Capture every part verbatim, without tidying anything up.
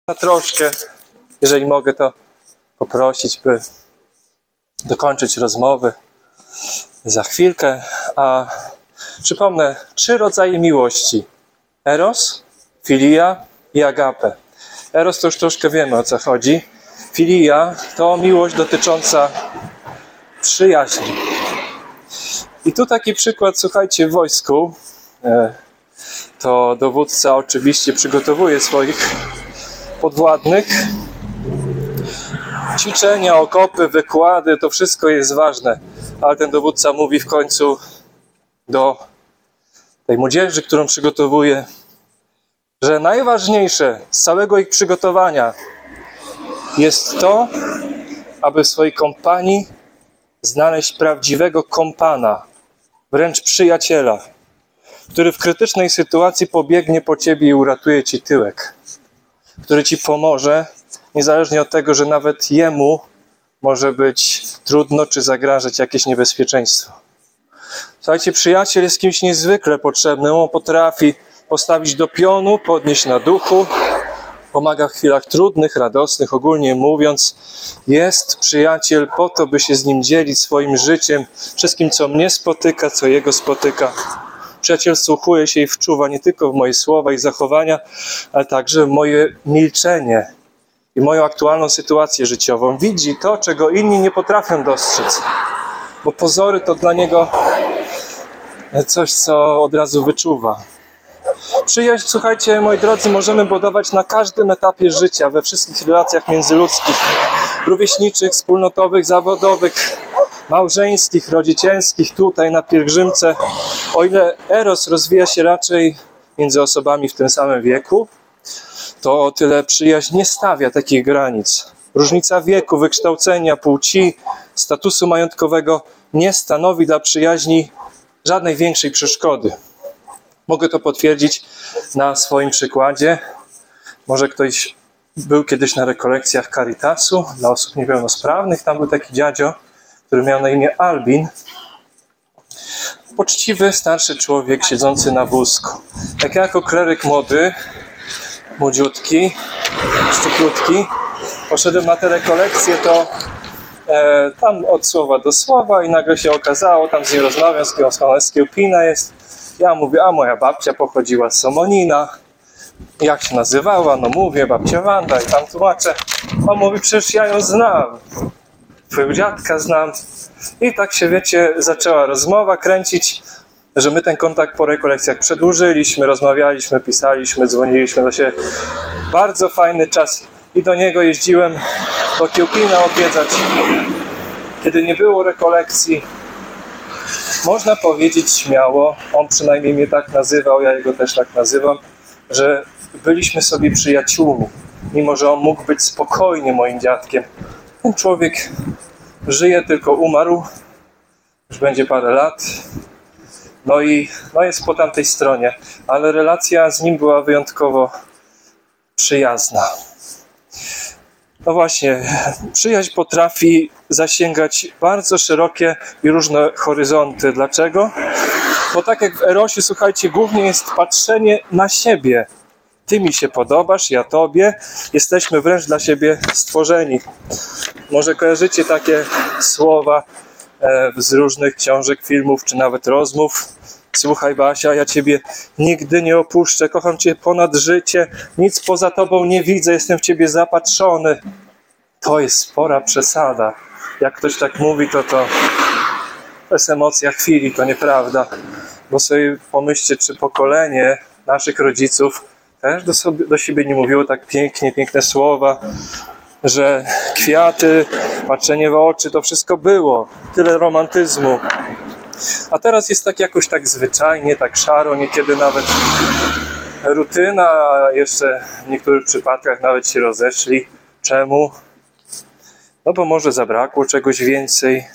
Na troszkę, jeżeli mogę, to poprosić, by dokończyć rozmowy za chwilkę. A przypomnę, trzy rodzaje miłości: eros, filia i agape. Eros to już troszkę wiemy, o co chodzi. Filia to miłość dotycząca przyjaźni. I tu taki przykład, słuchajcie, w wojsku to dowódca oczywiście przygotowuje swoich podwładnych. Ćwiczenia, okopy, wykłady, to wszystko jest ważne, ale ten dowódca mówi w końcu do tej młodzieży, którą przygotowuje, że najważniejsze z całego ich przygotowania jest to, aby w swojej kompanii znaleźć prawdziwego kompana, wręcz przyjaciela, który w krytycznej sytuacji pobiegnie po ciebie i uratuje ci tyłek, który ci pomoże, niezależnie od tego, że nawet jemu może być trudno czy zagrażać jakieś niebezpieczeństwo. Słuchajcie, przyjaciel jest kimś niezwykle potrzebnym. On potrafi postawić do pionu, podnieść na duchu, pomaga w chwilach trudnych, radosnych. Ogólnie mówiąc, jest przyjaciel po to, by się z nim dzielić swoim życiem, wszystkim, co mnie spotyka, co jego spotyka. Przyjaciel wsłuchuje się i wczuwa nie tylko w moje słowa i zachowania, ale także w moje milczenie i moją aktualną sytuację życiową. Widzi to, czego inni nie potrafią dostrzec, bo pozory to dla niego coś, co od razu wyczuwa. Przyjaźń, słuchajcie, moi drodzy, możemy budować na każdym etapie życia, we wszystkich relacjach międzyludzkich, rówieśniczych, wspólnotowych, zawodowych, małżeńskich, rodzicielskich, tutaj na pielgrzymce. O ile eros rozwija się raczej między osobami w tym samym wieku, to o tyle przyjaźń nie stawia takich granic. Różnica wieku, wykształcenia, płci, statusu majątkowego nie stanowi dla przyjaźni żadnej większej przeszkody. Mogę to potwierdzić na swoim przykładzie. Może ktoś był kiedyś na rekolekcjach Caritasu dla osób niepełnosprawnych. Tam był taki dziadzio, który miał na imię Albin. Poczciwy, starszy człowiek siedzący na wózku. Jak ja jako kleryk młody, młodziutki, szczuplutki, poszedłem na te rekolekcje, to e, tam od słowa do słowa i nagle się okazało, tam z nim rozmawiam, z kim z Kiełpina jest. Ja mówię, a moja babcia pochodziła z Somonina. Jak się nazywała? No mówię, babcia Wanda, i tam tłumaczę. On mówi, przecież ja ją znam. Twojego dziadka znam. I tak się, wiecie, zaczęła rozmowa kręcić, że my ten kontakt po rekolekcjach przedłużyliśmy, rozmawialiśmy, pisaliśmy, dzwoniliśmy do siebie. Bardzo fajny czas. I do niego jeździłem do Kiełpina odwiedzać, kiedy nie było rekolekcji. Można powiedzieć śmiało, on przynajmniej mnie tak nazywał, ja jego też tak nazywam, że byliśmy sobie przyjaciółmi, mimo że on mógł być spokojnie moim dziadkiem. Ten człowiek żyje, tylko umarł, już będzie parę lat, no i no jest po tamtej stronie, ale relacja z nim była wyjątkowo przyjazna. No właśnie, przyjaźń potrafi zasięgać bardzo szerokie i różne horyzonty. Dlaczego? Bo tak jak w erosie, słuchajcie, głównie jest patrzenie na siebie. Ty mi się podobasz, ja tobie. Jesteśmy wręcz dla siebie stworzeni. Może kojarzycie takie słowa e, z różnych książek, filmów, czy nawet rozmów. Słuchaj, Basia, ja ciebie nigdy nie opuszczę, kocham cię ponad życie, nic poza tobą nie widzę, jestem w ciebie zapatrzony. To jest spora przesada. Jak ktoś tak mówi, to to, to jest emocja chwili, to nieprawda. Bo sobie pomyślcie, czy pokolenie naszych rodziców też do, sobie, do siebie nie mówiło tak pięknie, piękne słowa, że kwiaty, patrzenie w oczy, to wszystko było. Tyle romantyzmu. A teraz jest tak jakoś tak zwyczajnie, tak szaro, niekiedy nawet rutyna, a jeszcze w niektórych przypadkach nawet się rozeszli. Czemu? No bo może zabrakło czegoś więcej.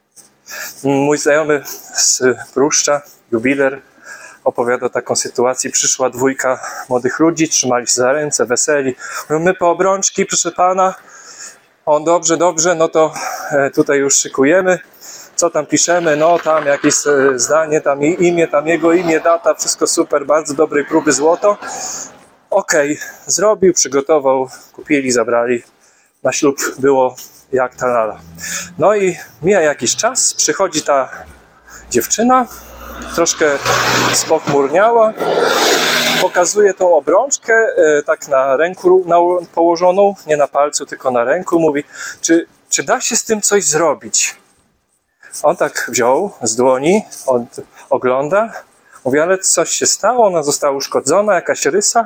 Mój znajomy z Pruszcza, jubiler, opowiada taką sytuację. Przyszła dwójka młodych ludzi, trzymali się za ręce, weseli. Mówią, my po obrączki, proszę pana. On, dobrze, dobrze, no to tutaj już szykujemy. Co tam piszemy? No tam jakieś zdanie, tam imię, tam jego imię, data, wszystko super, bardzo dobrej próby złoto. okej, okay, zrobił, przygotował, kupili, zabrali. Na ślub było jak ta lala. No i mija jakiś czas, przychodzi ta dziewczyna, troszkę spochmurniała, pokazuje tą obrączkę, e, tak na ręku na, położoną, nie na palcu, tylko na ręku, mówi, czy, czy da się z tym coś zrobić? On tak wziął z dłoni, on ogląda, mówi, ale coś się stało, ona została uszkodzona, jakaś rysa.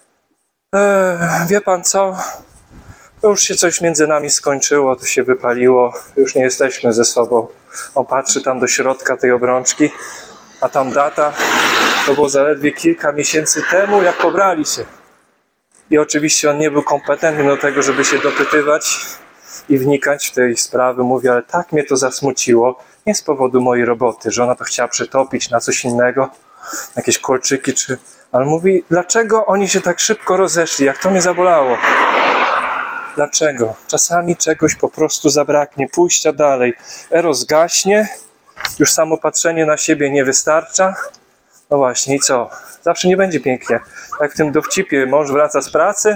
E, wie pan co? To już się coś między nami skończyło, to się wypaliło, już nie jesteśmy ze sobą. On patrzy tam do środka tej obrączki, a tam data, to było zaledwie kilka miesięcy temu, jak pobrali się. I oczywiście on nie był kompetentny do tego, żeby się dopytywać i wnikać w tej sprawy. Mówi, ale tak mnie to zasmuciło, nie z powodu mojej roboty, że ona to chciała przetopić na coś innego, jakieś kolczyki, czy... Ale mówi, dlaczego oni się tak szybko rozeszli, jak to mnie zabolało. Dlaczego? Czasami czegoś po prostu zabraknie, pójścia dalej. Eros zgaśnie, już samo patrzenie na siebie nie wystarcza. No właśnie, i co? Zawsze nie będzie pięknie. Jak w tym dowcipie, mąż wraca z pracy,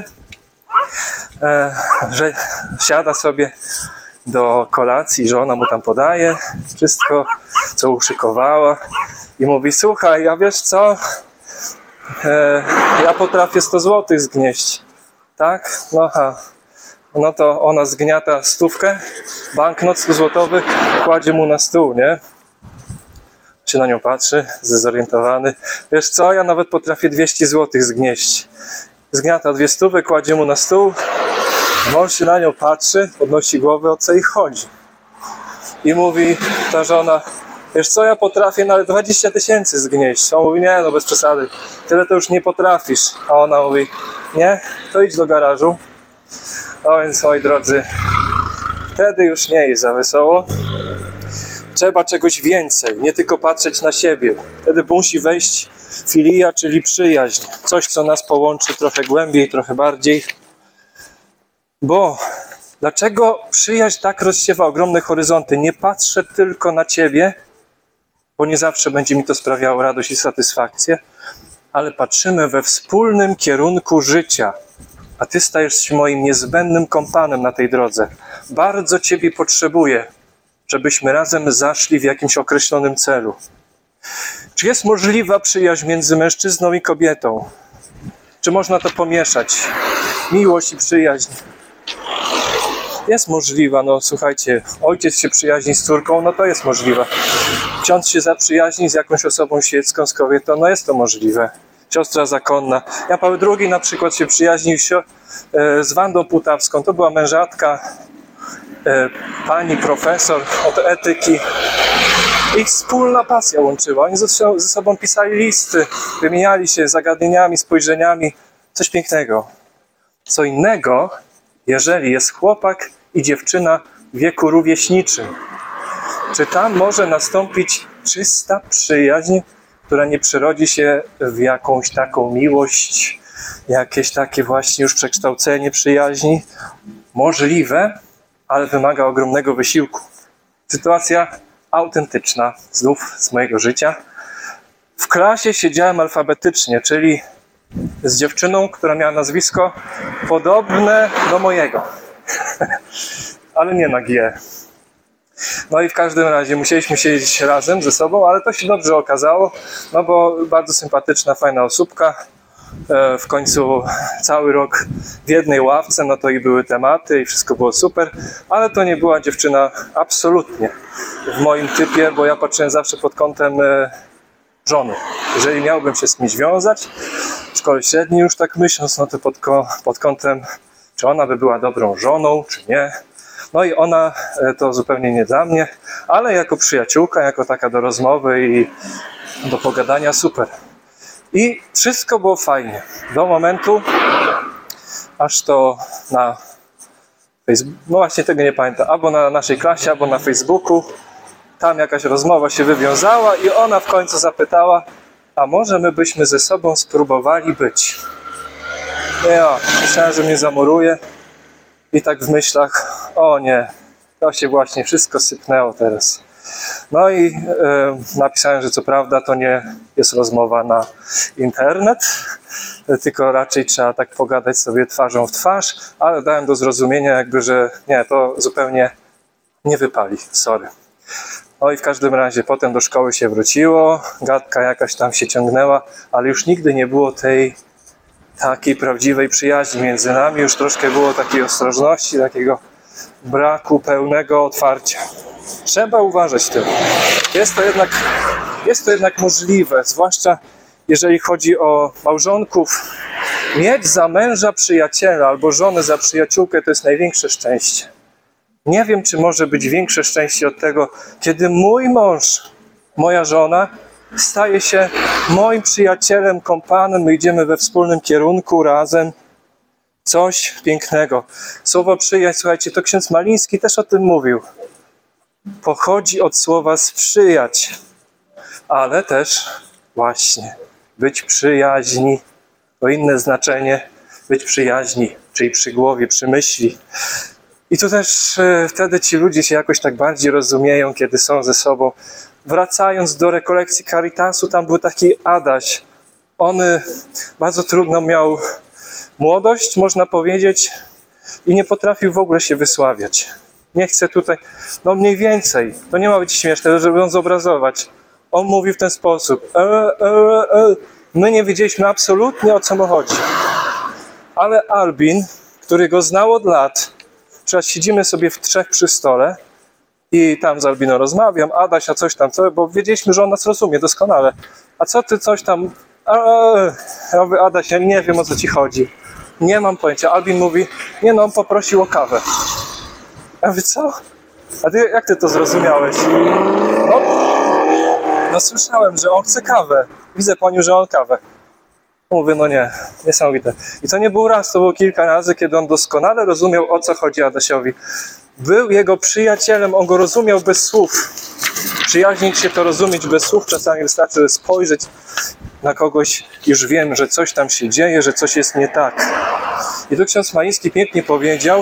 e, że siada sobie do kolacji, żona mu tam podaje wszystko, co uszykowała i mówi, słuchaj, ja wiesz co? E, ja potrafię sto złotych zgnieść. Tak? No ha. No to ona zgniata stówkę, banknot sto złotowych, kładzie mu na stół, nie? Się na nią patrzy, zdezorientowany. Wiesz co, ja nawet potrafię dwieście złotych zgnieść. Zgniata dwie stówy, kładzie mu na stół, mąż się na nią patrzy, podnosi głowę, o co jej chodzi. I mówi ta żona, wiesz co, ja potrafię nawet dwadzieścia tysięcy zgnieść. On mówi, nie no, bez przesady, tyle to już nie potrafisz. A ona mówi, nie, to idź do garażu. No więc, moi drodzy, wtedy już nie jest za wesoło. Trzeba czegoś więcej, nie tylko patrzeć na siebie. Wtedy musi wejść filia, czyli przyjaźń. Coś, co nas połączy trochę głębiej, trochę bardziej. Bo dlaczego przyjaźń tak rozsiewa ogromne horyzonty? Nie patrzę tylko na ciebie, bo nie zawsze będzie mi to sprawiało radość i satysfakcję, ale patrzymy we wspólnym kierunku życia. A ty stajesz się moim niezbędnym kompanem na tej drodze. Bardzo ciebie potrzebuję, żebyśmy razem zaszli w jakimś określonym celu. Czy jest możliwa przyjaźń między mężczyzną i kobietą? Czy można to pomieszać? Miłość i przyjaźń. Jest możliwa, no słuchajcie, ojciec się przyjaźni z córką, no to jest możliwe. Ksiądz się zaprzyjaźni z jakąś osobą świecką, z kobietą, no jest to możliwe. Siostra zakonna. Jan Paweł drugi na przykład się przyjaźnił z Wandą Putawską. To była mężatka pani profesor od etyki. Ich wspólna pasja łączyła. Oni ze sobą pisali listy, wymieniali się zagadnieniami, spojrzeniami. Coś pięknego. Co innego, jeżeli jest chłopak i dziewczyna w wieku rówieśniczym. Czy tam może nastąpić czysta przyjaźń, która nie przerodzi się w jakąś taką miłość, jakieś takie właśnie już przekształcenie przyjaźni? Możliwe, ale wymaga ogromnego wysiłku. Sytuacja autentyczna, znów z mojego życia. W klasie siedziałem alfabetycznie, czyli z dziewczyną, która miała nazwisko podobne do mojego, ale nie na G. No i w każdym razie musieliśmy siedzieć razem ze sobą, ale to się dobrze okazało, no bo bardzo sympatyczna, fajna osóbka. W końcu cały rok w jednej ławce, no to i były tematy i wszystko było super, ale to nie była dziewczyna absolutnie w moim typie, bo ja patrzyłem zawsze pod kątem żony. Jeżeli miałbym się z kimś wiązać, w szkole średniej już tak myśląc, no to pod, pod kątem, czy ona by była dobrą żoną, czy nie. No i ona to zupełnie nie dla mnie, ale jako przyjaciółka, jako taka do rozmowy i do pogadania super. I wszystko było fajnie. Do momentu, aż to na Facebooku, no właśnie tego nie pamiętam, albo na naszej klasie, albo na Facebooku, tam jakaś rozmowa się wywiązała i ona w końcu zapytała, a może my byśmy ze sobą spróbowali być. Ja myślałem, że mnie zamuruje i tak w myślach, o nie, to się właśnie wszystko sypnęło teraz. No i e, napisałem, że co prawda to nie jest rozmowa na internet, tylko raczej trzeba tak pogadać sobie twarzą w twarz, ale dałem do zrozumienia jakby, że nie, to zupełnie nie wypali, sorry. No i w każdym razie potem do szkoły się wróciło, gadka jakaś tam się ciągnęła, ale już nigdy nie było tej takiej prawdziwej przyjaźni między nami, już troszkę było takiej ostrożności, takiego braku pełnego otwarcia. Trzeba uważać z tym. Jest to jednak, jest to jednak możliwe, zwłaszcza jeżeli chodzi o małżonków. Mieć za męża przyjaciela albo żonę za przyjaciółkę to jest największe szczęście. Nie wiem, czy może być większe szczęście od tego, kiedy mój mąż, moja żona staje się moim przyjacielem, kompanem, my idziemy we wspólnym kierunku razem. Coś pięknego. Słowo przyjaźń, słuchajcie, to ksiądz Maliński też o tym mówił. Pochodzi od słowa sprzyjać, ale też właśnie być przyjaźni. To inne znaczenie, być przyjaźni, czyli przy głowie, przy myśli. I tu też e, wtedy ci ludzie się jakoś tak bardziej rozumieją, kiedy są ze sobą. Wracając do rekolekcji Caritasu, tam był taki Adaś. On e, bardzo trudno miał młodość, można powiedzieć, i nie potrafił w ogóle się wysławiać. Nie chcę tutaj, no mniej więcej, to nie ma być śmieszne, żeby ją zobrazować. On mówi w ten sposób, e, e, e. My nie wiedzieliśmy absolutnie, o co mu chodzi. Ale Albin, który go znał od lat, przecież siedzimy sobie w trzech przy stole i tam z Albiną rozmawiam, Adaś, a coś tam, co, bo wiedzieliśmy, że on nas rozumie doskonale. A co ty coś tam, eee, ja mówię, Adaś, ja nie wiem, o co ci chodzi. Nie mam pojęcia. Albin mówi, nie no, on poprosił o kawę. Ja mówię, co? A ty, jak ty to zrozumiałeś? No, no słyszałem, że on chce kawę. Widzę po nim, że on kawę. Mówię, no nie, niesamowite. I to nie był raz, to było kilka razy, kiedy on doskonale rozumiał, o co chodzi Adasiowi. Był jego przyjacielem, on go rozumiał bez słów. Przyjaźnić się to rozumieć bez słów, czasami wystarczy spojrzeć na kogoś, już wiem, że coś tam się dzieje, że coś jest nie tak. I tu ksiądz Maliński pięknie powiedział,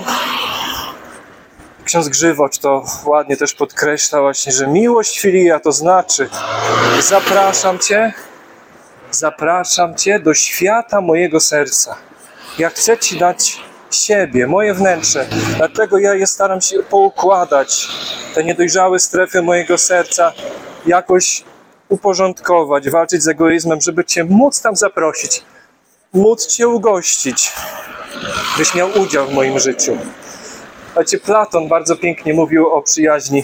ksiądz Grzywocz to ładnie też podkreśla właśnie, że miłość filia to znaczy zapraszam Cię, zapraszam Cię do świata mojego serca. Ja chcę Ci dać siebie, moje wnętrze. Dlatego ja je staram się poukładać. Te niedojrzałe strefy mojego serca jakoś uporządkować, walczyć z egoizmem, żeby Cię móc tam zaprosić, móc Cię ugościć, byś miał udział w moim życiu. Słuchajcie, Platon bardzo pięknie mówił o przyjaźni.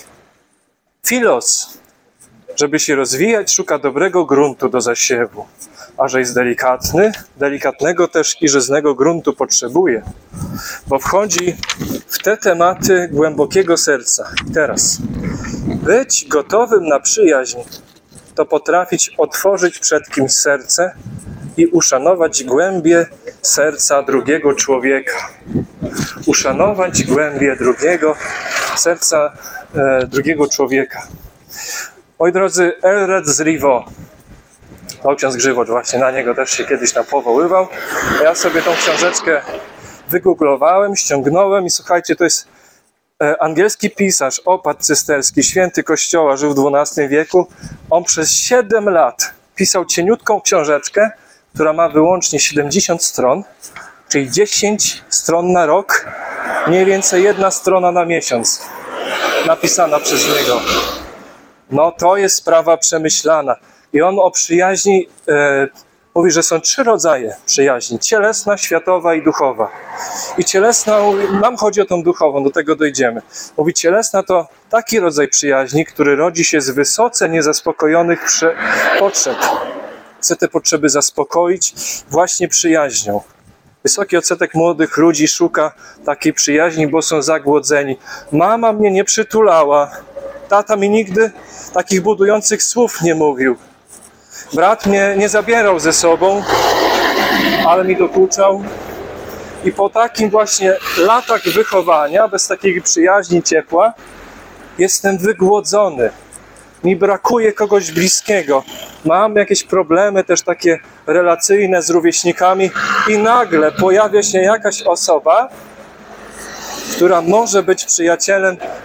Filos, żeby się rozwijać, szuka dobrego gruntu do zasiewu, a że jest delikatny, delikatnego też i żyznego gruntu potrzebuje, bo wchodzi w te tematy głębokiego serca. I teraz, być gotowym na przyjaźń, to potrafić otworzyć przed kimś serce i uszanować głębie serca drugiego człowieka. Uszanować głębie drugiego serca e, drugiego człowieka. Moi drodzy, Elred z Rivaux, to ksiądz Grzywocz właśnie, na niego też się kiedyś tam powoływał. Ja sobie tą książeczkę wygooglowałem, ściągnąłem i słuchajcie, to jest e, angielski pisarz, opat cysterski, święty Kościoła, żył w dwunastym wieku. On przez siedem lat pisał cieniutką książeczkę, która ma wyłącznie siedemdziesiąt stron, czyli dziesięć stron na rok, mniej więcej jedna strona na miesiąc, napisana przez niego. No to jest sprawa przemyślana. I on o przyjaźni e, mówi, że są trzy rodzaje przyjaźni. Cielesna, światowa i duchowa. I cielesna, nam chodzi o tą duchową, do tego dojdziemy. Mówi, cielesna to taki rodzaj przyjaźni, który rodzi się z wysoce niezaspokojonych prze- potrzeb. Chce te potrzeby zaspokoić właśnie przyjaźnią. Wysoki odsetek młodych ludzi szuka takiej przyjaźni, bo są zagłodzeni. Mama mnie nie przytulała. Tata mi nigdy takich budujących słów nie mówił. Brat mnie nie zabierał ze sobą, ale mi dokuczał. I po takim właśnie latach wychowania, bez takiej przyjaźni, ciepła, jestem wygłodzony. Mi brakuje kogoś bliskiego. Mam jakieś problemy też takie relacyjne z rówieśnikami i nagle pojawia się jakaś osoba, która może być przyjacielem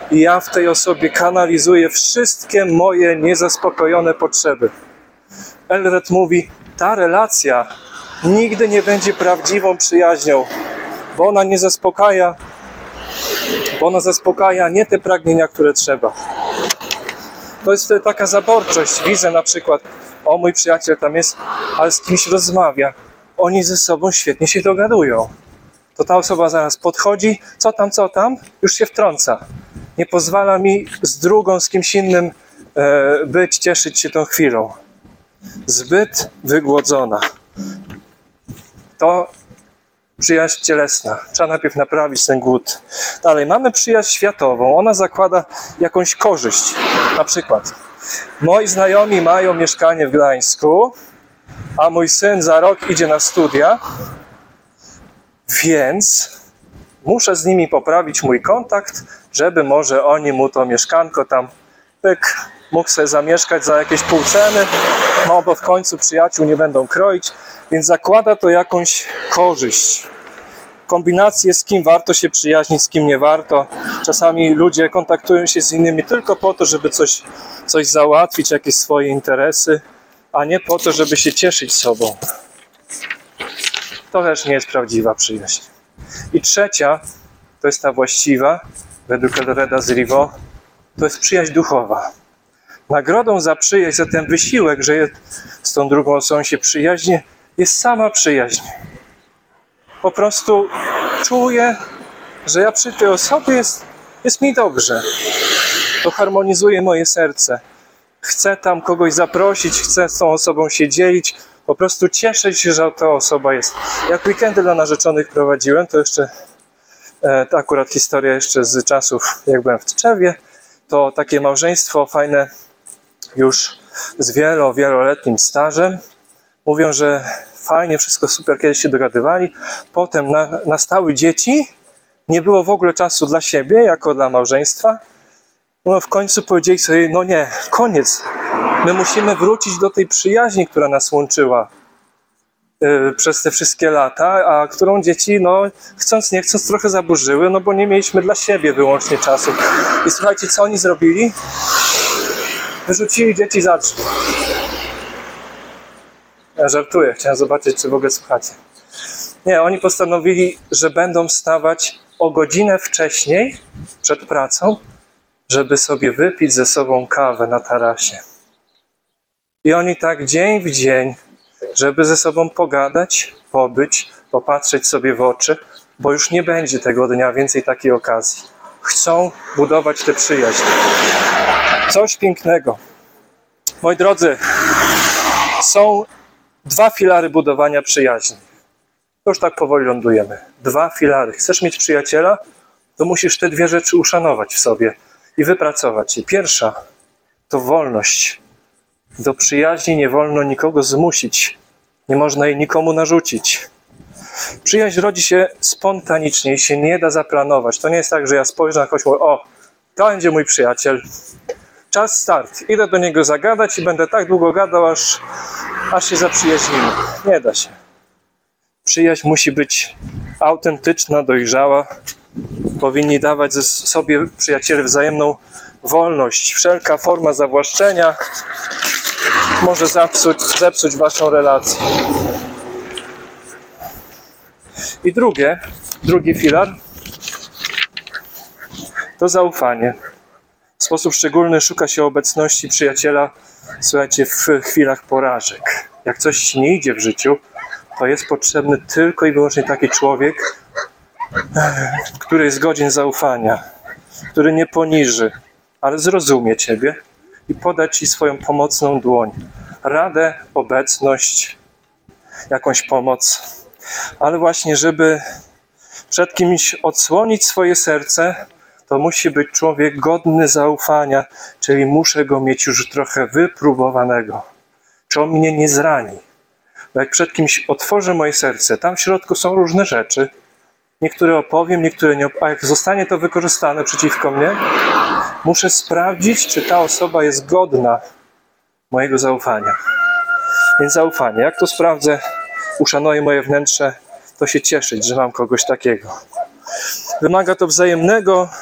i ja w tej osobie kanalizuję wszystkie moje niezaspokojone potrzeby. Elred mówi, ta relacja nigdy nie będzie prawdziwą przyjaźnią, bo ona nie zaspokaja, bo ona zaspokaja nie te pragnienia, które trzeba. To jest wtedy taka zaborczość. Widzę na przykład, o mój przyjaciel tam jest, ale z kimś rozmawia. Oni ze sobą świetnie się dogadują. To ta osoba zaraz podchodzi, co tam, co tam, już się wtrąca. Nie pozwala mi z drugą, z kimś innym e, być, cieszyć się tą chwilą. Zbyt wygłodzona. To przyjaźń cielesna. Trzeba najpierw naprawić ten głód. Dalej, mamy przyjaźń światową. Ona zakłada jakąś korzyść. Na przykład, moi znajomi mają mieszkanie w Gdańsku, a mój syn za rok idzie na studia, więc muszę z nimi poprawić mój kontakt, żeby może oni mu to mieszkanko tam pyk, mógł sobie zamieszkać za jakieś pół ceny, no bo w końcu przyjaciół nie będą kroić, więc zakłada to jakąś korzyść. Kombinacje, z kim warto się przyjaźnić, z kim nie warto. Czasami ludzie kontaktują się z innymi tylko po to, żeby coś, coś załatwić, jakieś swoje interesy, a nie po to, żeby się cieszyć sobą. To też nie jest prawdziwa przyjaźń. I trzecia, to jest ta właściwa, według Elreda z Rivaux, to jest przyjaźń duchowa. Nagrodą za przyjaźń, za ten wysiłek, że jest z tą drugą osobą się przyjaźnie, jest sama przyjaźń. Po prostu czuję, że ja przy tej osobie jest, jest mi dobrze. To harmonizuje moje serce. Chcę tam kogoś zaprosić, chcę z tą osobą się dzielić. Po prostu cieszę się, że ta osoba jest. Jak weekendy dla narzeczonych prowadziłem, to jeszcze e, to akurat historia jeszcze z czasów, jak byłem w Tczewie, to takie małżeństwo fajne, już z wielo, wieloletnim stażem. Mówią, że fajnie, wszystko super, kiedyś się dogadywali. Potem na, nastały dzieci, nie było w ogóle czasu dla siebie, jako dla małżeństwa. No w końcu powiedzieli sobie, no nie, koniec. My musimy wrócić do tej przyjaźni, która nas łączyła yy, przez te wszystkie lata, a którą dzieci, no chcąc nie chcąc, trochę zaburzyły, no bo nie mieliśmy dla siebie wyłącznie czasu. I słuchajcie, co oni zrobili? Wyrzucili dzieci za drzwi. Ja żartuję, chciałem zobaczyć, czy w ogóle słuchacie. Nie, oni postanowili, że będą wstawać o godzinę wcześniej, przed pracą, żeby sobie wypić ze sobą kawę na tarasie. I oni tak dzień w dzień, żeby ze sobą pogadać, pobyć, popatrzeć sobie w oczy, bo już nie będzie tego dnia więcej takiej okazji. Chcą budować tę przyjaźń. Coś pięknego. Moi drodzy, są dwa filary budowania przyjaźni. To już tak powoli lądujemy. Dwa filary. Chcesz mieć przyjaciela, to musisz te dwie rzeczy uszanować w sobie i wypracować je. Pierwsza to wolność. Do przyjaźni nie wolno nikogo zmusić. Nie można jej nikomu narzucić. Przyjaźń rodzi się spontanicznie i się nie da zaplanować. To nie jest tak, że ja spojrzę na kogoś i mówię, o, to będzie mój przyjaciel. Czas start. Idę do niego zagadać i będę tak długo gadał, aż, aż się zaprzyjaźnimy. Nie da się. Przyjaźń musi być autentyczna, dojrzała. Powinni dawać sobie przyjaciele wzajemną wolność. Wszelka forma zawłaszczenia może zepsuć, zepsuć waszą relację. I drugie, drugi filar to zaufanie. W sposób szczególny szuka się obecności przyjaciela, słuchajcie, w chwilach porażek. Jak coś nie idzie w życiu, to jest potrzebny tylko i wyłącznie taki człowiek, który jest godzien zaufania, który nie poniży, ale zrozumie ciebie i poda ci swoją pomocną dłoń. Radę, obecność, jakąś pomoc. Ale właśnie, żeby przed kimś odsłonić swoje serce, to musi być człowiek godny zaufania, czyli muszę go mieć już trochę wypróbowanego. Czy on mnie nie zrani? Bo jak przed kimś otworzę moje serce, tam w środku są różne rzeczy. Niektóre opowiem, niektóre nie opowiem. A jak zostanie to wykorzystane przeciwko mnie, muszę sprawdzić, czy ta osoba jest godna mojego zaufania. Więc zaufanie. Jak to sprawdzę, uszanuję moje wnętrze, to się cieszyć, że mam kogoś takiego. Wymaga to wzajemnego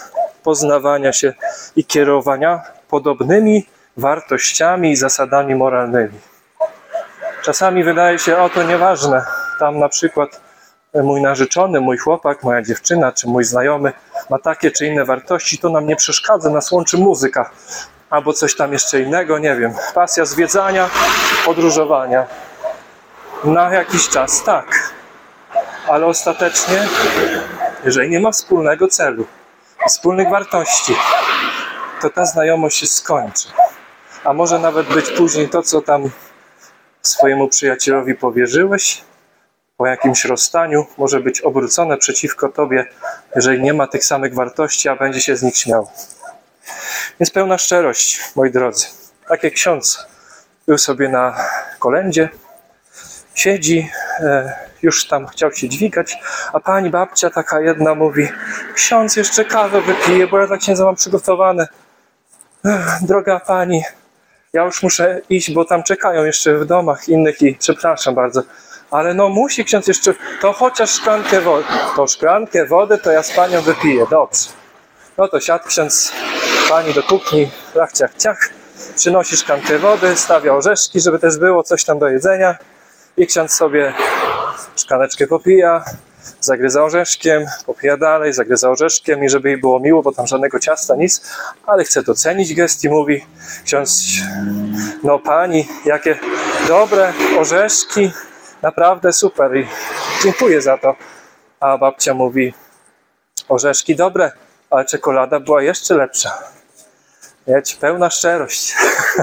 poznawania się i kierowania podobnymi wartościami i zasadami moralnymi. Czasami wydaje się, o to nieważne, tam na przykład mój narzeczony, mój chłopak, moja dziewczyna czy mój znajomy ma takie czy inne wartości, to nam nie przeszkadza, nas łączy muzyka albo coś tam jeszcze innego, nie wiem, pasja zwiedzania, podróżowania. Na jakiś czas tak, ale ostatecznie, jeżeli nie ma wspólnego celu, wspólnych wartości, to ta znajomość się skończy. A może nawet być później to, co tam swojemu przyjacielowi powierzyłeś, po jakimś rozstaniu, może być obrócone przeciwko tobie, jeżeli nie ma tych samych wartości, a będzie się z nich śmiał. Więc pełna szczerość, moi drodzy. Tak jak ksiądz był sobie na kolędzie, siedzi, e, już tam chciał się dźwigać, a pani babcia taka jedna mówi: ksiądz jeszcze kawę wypije, bo ja dla księdza mam przygotowane. Ech, droga pani, ja już muszę iść, bo tam czekają jeszcze w domach innych i przepraszam bardzo. Ale no musi ksiądz jeszcze, to chociaż szklankę wody. To szklankę wody to ja z panią wypiję, dobrze. No to siadł ksiądz pani do kuchni, ciach, ciach, ciach, przynosi szklankę wody, stawia orzeszki, żeby też było coś tam do jedzenia. I ksiądz sobie szklaneczkę popija, zagryza orzeszkiem, popija dalej, zagryza orzeszkiem i żeby jej było miło, bo tam żadnego ciasta, nic, ale chce docenić gest i mówi: ksiądz, no pani, jakie dobre orzeszki, naprawdę super i dziękuję za to. A babcia mówi: orzeszki dobre, ale czekolada była jeszcze lepsza. Wiecie, pełna szczerość.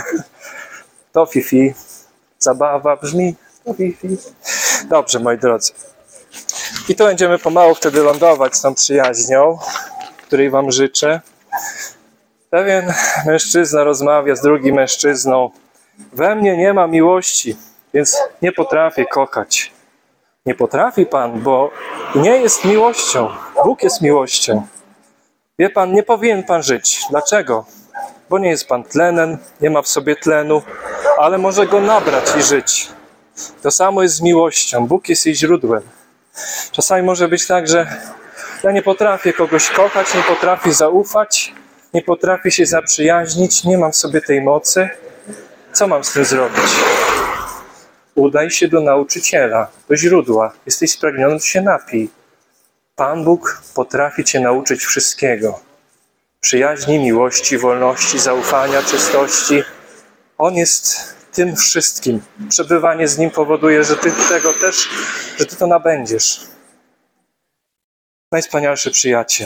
To fifi, zabawa brzmi, to fifi. Dobrze, moi drodzy. I tu będziemy pomału wtedy lądować z tą przyjaźnią, której wam życzę. Pewien mężczyzna rozmawia z drugim mężczyzną: we mnie nie ma miłości, więc nie potrafię kochać. Nie potrafi pan, bo nie jest miłością. Bóg jest miłością. Wie pan, nie powinien pan żyć. Dlaczego? Bo nie jest pan tlenem, nie ma w sobie tlenu, ale może go nabrać i żyć. To samo jest z miłością. Bóg jest jej źródłem. Czasami może być tak, że ja nie potrafię kogoś kochać, nie potrafię zaufać, nie potrafię się zaprzyjaźnić, nie mam w sobie tej mocy. Co mam z tym zrobić? Udaj się do nauczyciela, do źródła. Jesteś spragniony, to się napij. Pan Bóg potrafi cię nauczyć wszystkiego. Przyjaźni, miłości, wolności, zaufania, czystości. On jest tym wszystkim. Przebywanie z Nim powoduje, że ty tego też, że ty to nabędziesz. Najwspanialszy przyjaciel.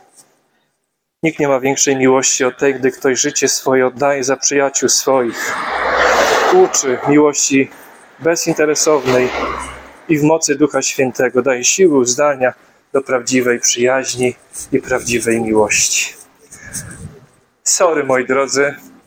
Nikt nie ma większej miłości od tej, gdy ktoś życie swoje oddaje za przyjaciół swoich. Uczy miłości bezinteresownej i w mocy Ducha Świętego daje siły uzdania do prawdziwej przyjaźni i prawdziwej miłości. Sorry, moi drodzy,